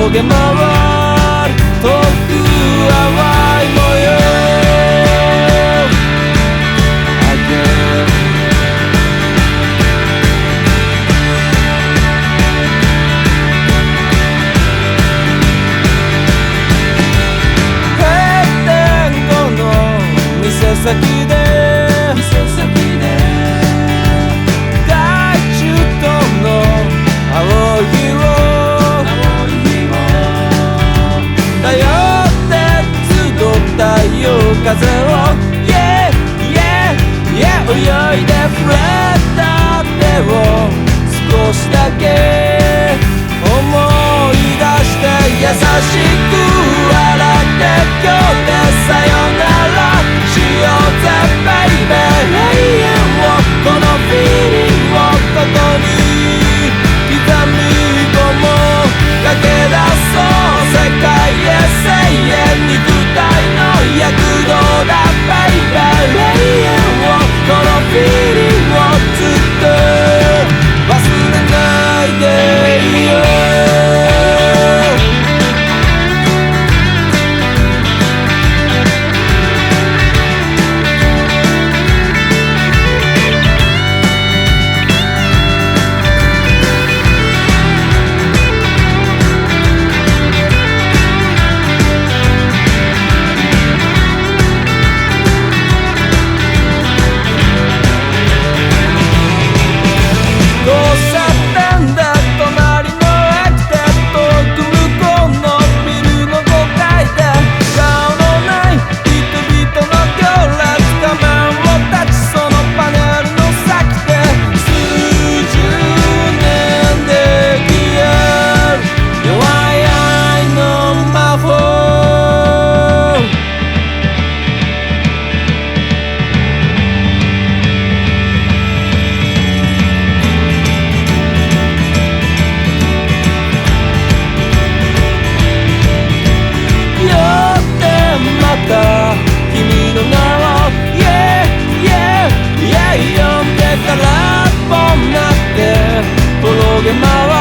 ろげ回る遠く淡い模様先で大中東の青い日を頼って集った太陽風を Yeah, yeah, yeah 泳いで触れた手を少しだけ思い出して優しく笑って今日でさよならしようぜベイベー永遠をこのフィーリングをここに刻み込もう駆け出そう世界へ声援肉体の躍動だベイベー永遠をこのフィーリングをずっと忘れないでいよう君の名を Yeah, yeah, yeah 呼んで空っぽになって転げ回る